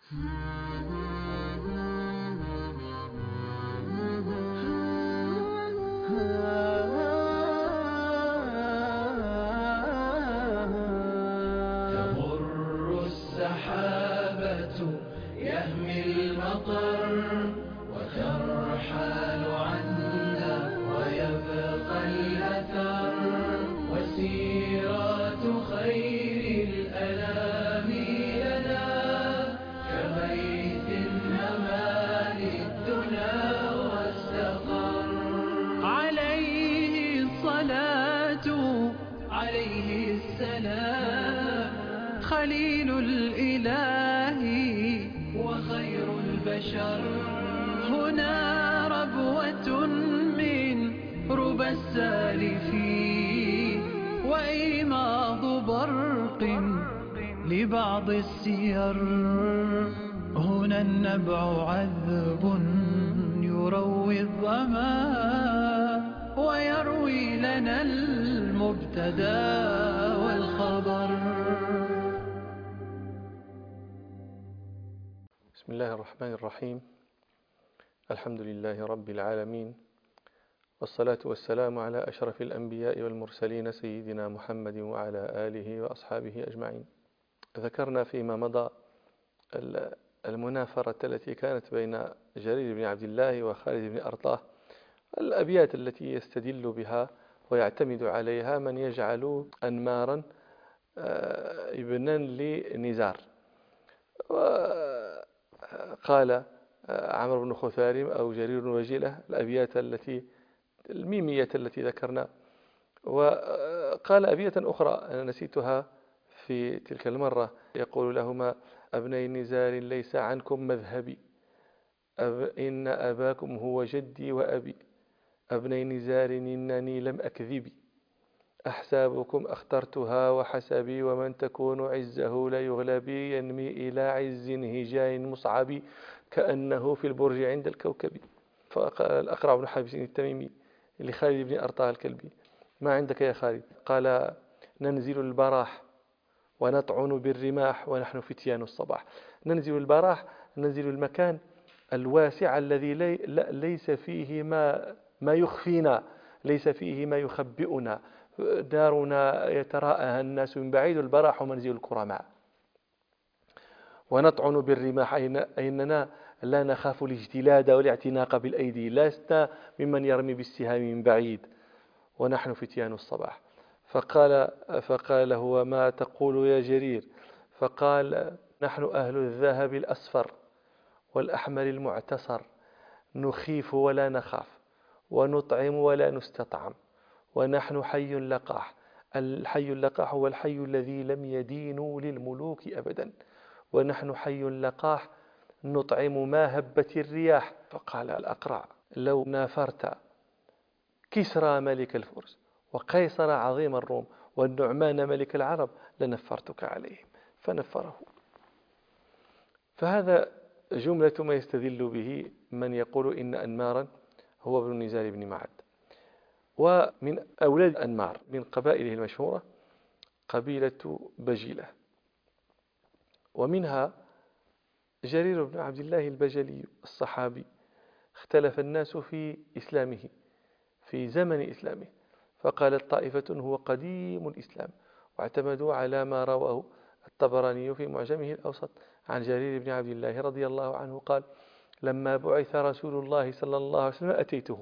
تمر السحابة يهمي المطر وترحل عنا ويبقى الأثر وسيرات خير الأنام لنا كغيث هما للدنا واستقر. عليه الصلاة عليه السلام خليل الإله وخير البشر. هنا ربوة من ربى السالفين وإيماض برق لبعض السير. هنا النبع عذب يروي الظما ويروي لنا المبتدا والخبر. بسم الله الرحمن الرحيم. الحمد لله رب العالمين، والصلاة والسلام على أشرف الأنبياء والمرسلين سيدنا محمد وعلى آله وأصحابه أجمعين. ذكرنا فيما مضى المنافرة التي كانت بين جرير بن عبد الله وخالد بن أرطاه، الأبيات التي يستدل بها ويعتمد عليها من يجعل أنمارا ابنا لنزار. وقال عمرو بن خثارم أو جرير بن وجيلة الأبيات الميمية التي ذكرنا، وقال أبيات أخرى أنا نسيتها في تلك المرة، يقول لهما: أبني نزار ليس عنكم مذهبي، إن أباكم هو جدي وأبي، أبني نزار إنني لم أكذبي، أحسابكم اخترتها وحسبي، ومن تكون عزه لا يغلبي، ينمي إلى عز هجاء مصعب، كأنه في البرج عند الكوكب. فقال الأقرع بن حابس التميمي لخالد بن أرطاه الكلبي: ما عندك يا خالد؟ قال: ننزل البراح ونطعن بالرماح ونحن فتيان الصباح. ننزل البراح، ننزل المكان الواسع الذي ليس فيه ما يخفينا، ليس فيه ما يخبئنا، دارنا يتراءها الناس من بعيد، البراح منزل الكرماء. ونطعن بالرماح أننا لا نخاف الاجتلاد والاعتناق بالأيدي، لسنا ممن يرمي بالسهام من بعيد، ونحن فتيان الصباح. فقال هو: ما تقول يا جرير؟ فقال: نحن أهل الذهب الأصفر والأحمر المعتصر، نخيف ولا نخاف، ونطعم ولا نستطعم، ونحن حي لقاح. الحي اللقاح هو الحي الذي لم يدين للملوك أبدا، ونحن حي لقاح نطعم ما هبت الرياح. فقال الأقرع: لو نافرت كسرى ملك الفرس وقيصر عظيم الروم والنعمان ملك العرب لنفرتك عليهم. فنفره. فهذا جملة ما يستدل به من يقول إن أنمارا هو ابن نزار بن معد. ومن أولاد أنمار من قبائله المشهورة قبيلة بجيلة، ومنها جرير بن عبد الله البجلي الصحابي. اختلف الناس في إسلامه في زمن إسلامه، فقالت طائفة هو قديم الإسلام، واعتمدوا على ما رواه الطبراني في معجمه الأوسط عن جرير بن عبد الله رضي الله عنه قال: لما بعث رسول الله صلى الله عليه وسلم أتيته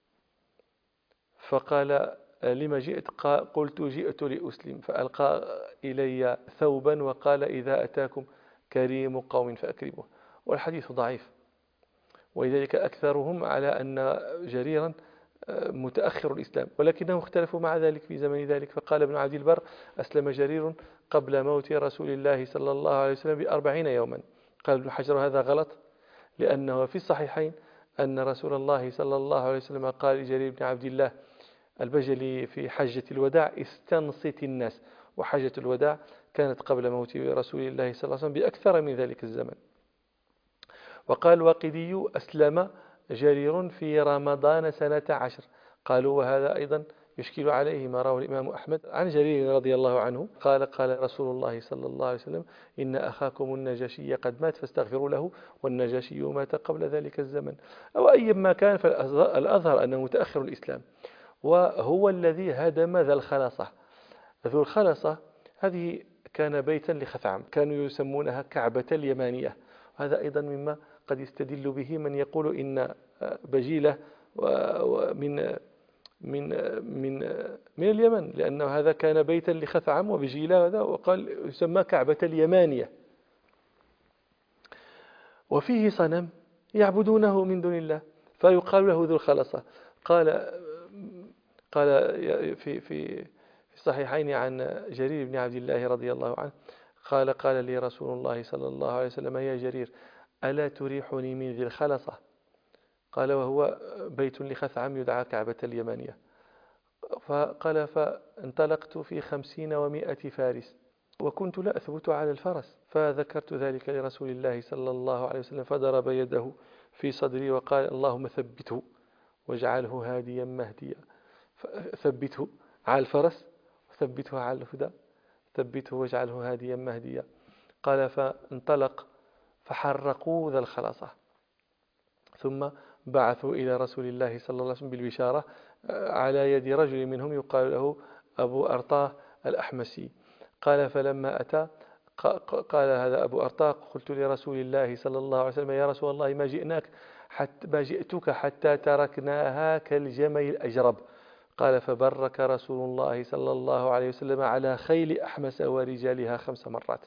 فقال: لما جئت؟ قلت: جئت لأسلم. فألقى إلي ثوبا وقال: إذا أتاكم كريم قوم فأكرموه. والحديث ضعيف، ولذلك أكثرهم على أن جريرا متأخر الإسلام، ولكنهم اختلفوا مع ذلك في زمن ذلك. فقال ابن عبد البر: أسلم جرير قبل موت رسول الله صلى الله عليه وسلم ب40 يوما. قال ابن حجر: هذا غلط، لأنه في الصحيحين أن رسول الله صلى الله عليه وسلم قال لجرير بن عبد الله البجلي في حجة الوداع: استنصت الناس. وحجة الوداع كانت قبل موت رسول الله صلى الله عليه وسلم بأكثر من ذلك الزمن. وقال الواقدي: أسلم جرير في رمضان سنة 10. قالوا: وهذا أيضا يشكل عليه ما رواه الإمام أحمد عن جرير رضي الله عنه قال رسول الله صلى الله عليه وسلم: إن أخاكم النجاشي قد مات فاستغفروا له، والنجاشي مات قبل ذلك الزمن. أو أي ما كان، فالأظهر أنه متأخر الإسلام، وهو الذي هدم ذا الخلاصة. ذو الخلصة هذه كان بيتا لخثعم، كانوا يسمونها كعبة اليمانية. هذا أيضا مما قد يستدل به من يقول إن بجيلة من من من من اليمن، لأنه هذا كان بيتا لخثعم وبجيلة، هذا وقال يسمى كعبة اليمانية. وفيه صنم يعبدونه من دون الله فيقال له ذو الخلصة. قال في الصحيحين عن جرير بن عبد الله رضي الله عنه قال لي رسول الله صلى الله عليه وسلم: يا جرير، ألا تريحني من ذي الخلصة؟ قال: وهو بيت لخثعم يدعى كعبة اليمانية. فقال: فانطلقت في 50 و100 فارس، وكنت لا أثبت على الفرس، فذكرت ذلك لرسول الله صلى الله عليه وسلم، فضرب يده في صدري وقال: اللهم ثبته واجعله هاديا مهديا. ثبته على الفرس، ثبته على الهدى، ثبته واجعله هاديا مهديا. قال: فانطلق فحرقوا ذا الخلاصة، ثم بعثوا إلى رسول الله صلى الله عليه وسلم بالبشارة على يد رجل منهم يقال له أبو أرطاه الأحمسي. قال: فلما أتى قال هذا أبو أرطاه: قلت لرسول الله صلى الله عليه وسلم: يا رسول الله، ما جئتك حتى تركناها كالجمل الأجرب. قال: فبرك رسول الله صلى الله عليه وسلم على خيل أحمس ورجالها 5 مرات.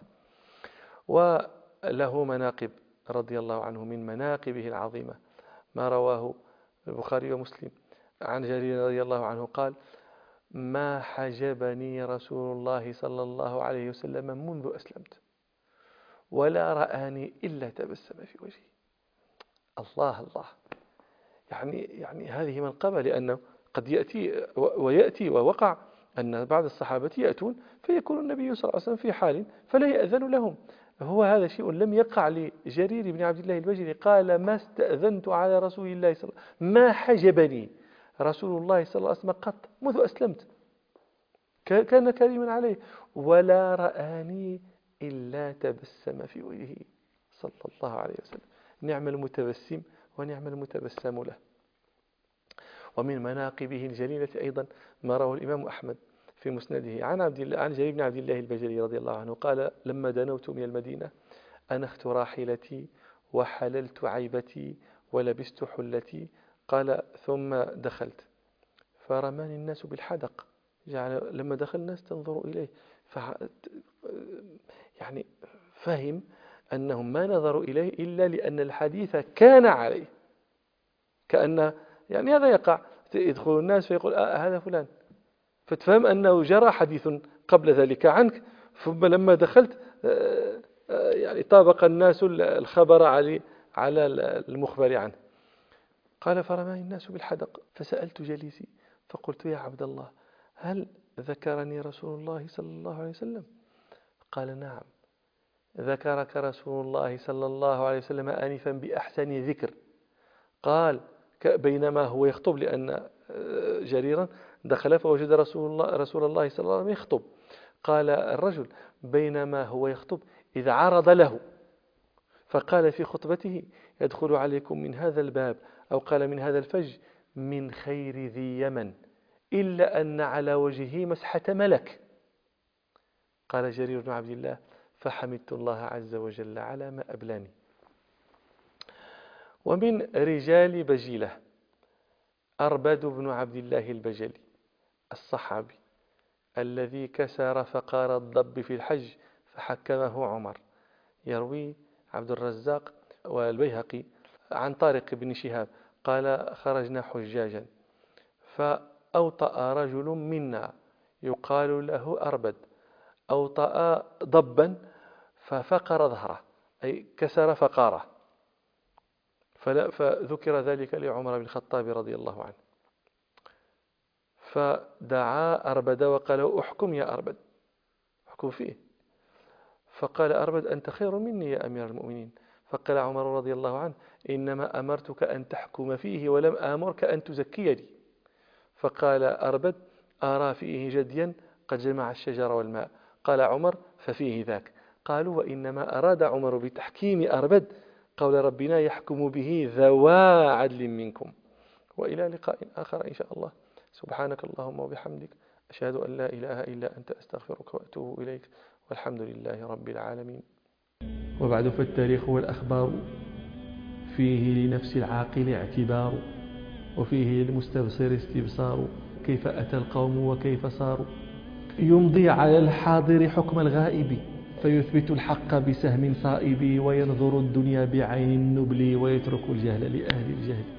وله مناقب رضي الله عنه، من مناقبه العظيمة ما رواه البخاري ومسلم عن جرير رضي الله عنه قال: ما حجبني رسول الله صلى الله عليه وسلم منذ أسلمت، ولا رآني إلا تبسم في وجهي. الله الله، يعني هذه منقبة، لأنه قد يأتي ووقع أن بعض الصحابة يأتون فيكون النبي صلى الله عليه وسلم في حال فلا يأذن لهم. هو هذا شيء لم يقع لجرير بن عبد الله البجلي. قال: ما استأذنت على رسول الله صلى الله عليه وسلم، ما حجبني رسول الله صلى الله عليه وسلم قط منذ أسلمت، كان كريما عليه، ولا رآني إلا تبسم في وجهه صلى الله عليه وسلم. نعم المتبسم ونعم المتبسم له. ومن مناقبه الجليلة أيضا ما رواه الإمام أحمد في مسنده عن جرير بن عبد الله البجلي رضي الله عنه قال: لما دنوت من المدينة أنخت راحلتي وحللت عيبتي ولبست حلتي. قال: ثم دخلت فرماني الناس بالحدق، لما دخل الناس تنظر إليه، يعني فهم أنهم ما نظروا إليه إلا لأن الحديث كان عليه، كأن يعني هذا يقع، يدخل الناس فيقول: هذا فلان، فتفهم أنه جرى حديث قبل ذلك عنك، ثم لما دخلت يعني طابق الناس الخبر على المخبر عنه. قال: فرماني الناس بالحدق، فسألت جليسي فقلت: يا عبد الله، هل ذكرني رسول الله صلى الله عليه وسلم؟ قال: نعم، ذكرك رسول الله صلى الله عليه وسلم آنفا بأحسن ذكر. قال: بينما هو يخطب، لأن جريرا دخل فوجد رسول الله صلى الله عليه وسلم يخطب. قال الرجل: بينما هو يخطب إذ عرض له فقال في خطبته: يدخل عليكم من هذا الباب، أو قال من هذا الفج، من خير ذي يمن، إلا أن على وجهه مسحة ملك. قال جرير بن عبد الله: فحمدت الله عز وجل على ما أبلاني. ومن رجال بجيلة أربد بن عبد الله البجلي الصحابي الذي كسر فقار الضب في الحج فحكمه عمر. يروي عبد الرزاق والبيهقي عن طارق بن شهاب قال: خرجنا حجاجا فأوطأ رجل منا يقال له أربد، أوطأ ضبا ففقر ظهره، أي كسر فقاره، فذكر ذلك لعمر بن الخطاب رضي الله عنه، فدعا أربد وقال: أحكم يا أربد، أحكم فيه. فقال أربد: أنت خير مني يا أمير المؤمنين. فقال عمر رضي الله عنه: إنما أمرتك أن تحكم فيه ولم آمرك أن تزكيني. فقال أربد: أرى فيه جديا قد جمع الشجر والماء. قال عمر: ففيه ذاك. قالوا: وإنما أراد عمر بتحكيم أربد قول ربنا: يحكم به ذوى عدل منكم. وإلى لقاء آخر إن شاء الله. سبحانك اللهم وبحمدك، أشهد أن لا إله إلا أنت، أستغفرك وأتوب إليك، والحمد لله رب العالمين. وبعد، فالتاريخ والأخبار فيه لنفس العاقل اعتبار، وفيه للمستبصر استبصار، كيف أتى القوم وكيف صاروا. يمضي على الحاضر حكم الغائب، فيثبت الحق بسهم صائب، وينظر الدنيا بعين النبل، ويترك الجهل لأهل الجهل.